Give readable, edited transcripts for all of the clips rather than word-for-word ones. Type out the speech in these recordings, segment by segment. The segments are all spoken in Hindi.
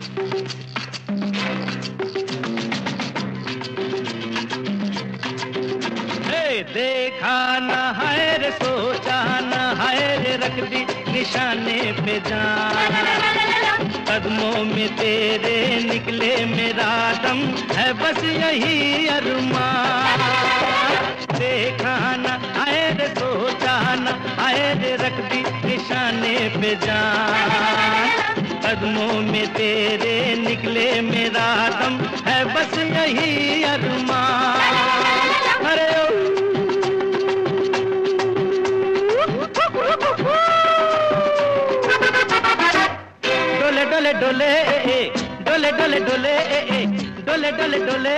देखा न है रे सोचा न है रे रख दी निशाने पे जान कदमों में तेरे निकले मेरा दम है बस यही अरमान देखा न है रे सोचा न है रे रख दी निशाने पे जान कदमों में तेरे निकले मेरा दम है बस यही अरमान अरे डोले डोले डोले डोले डोले डोले डोले डोले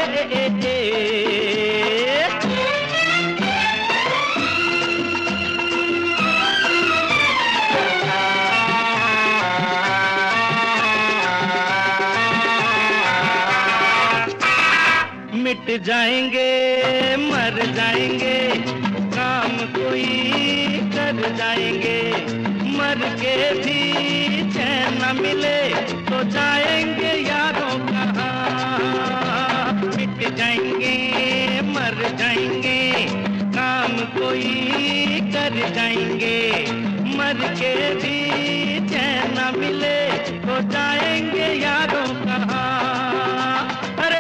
मिट जाएंगे मर जाएंगे काम कोई कर जाएंगे मर के भी चैन न मिले तो जाएंगे यारों कहाँ मिट जाएंगे मर जाएंगे काम कोई कर जाएंगे मर के भी चैन न मिले तो जाएंगे यारों कहाँ अरे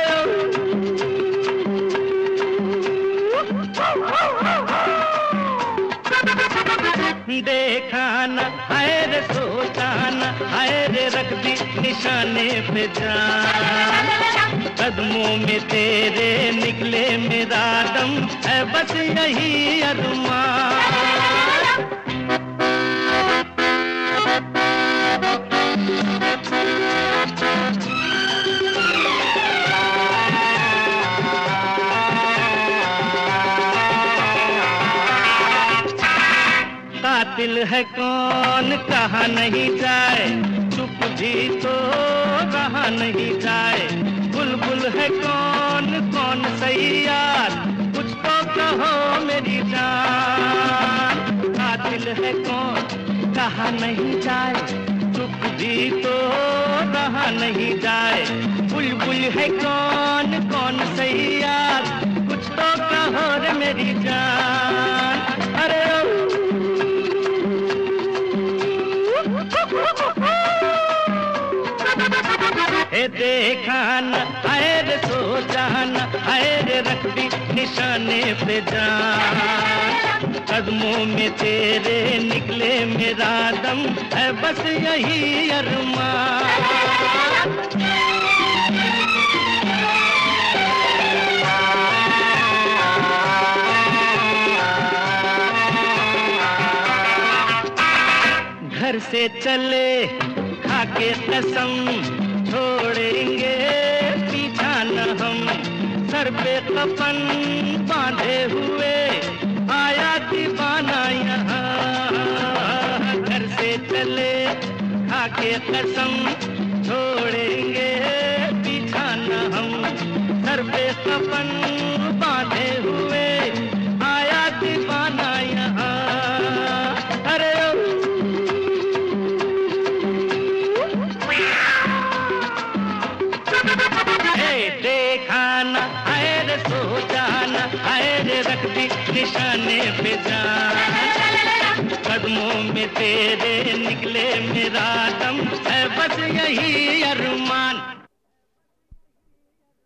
देखा न है रे सोचा न है रे रख दी निशाने पे जान कदमों में तेरे निकले मेरा दम है बस यही अरमान कातिल है कौन कहा नहीं जाए चुप भी तो रहा नहीं जाए बुलबुल है कौन कौन सही यार कुछ तो कहो मेरी जान कातिल है कौन कहा नहीं जाए चुप भी तो रहा नहीं जाए बुलबुल है कौन कौन सही यार कुछ तो कहो रे मेरी जान अरे देखा न है रे सोचा न है रे रख दी निशाने पे जान कदमों में तेरे निकले मेरा दम है बस यही अरमान घर से चले खाके कसम छोड़ेंगे पीछा न हम सर पे कफन बांधे हुए आया दीवाना यहाँ घर से चले खाके कसम छोड़ेंगे पीछा न हम सर पे कफन बांधे हुए आया दीवाना यहाँ अरे देखा न है रे सोचा न है रे रख दी निशाने पे जान कदमों में तेरे निकले मेरा दम है बस यही अरमान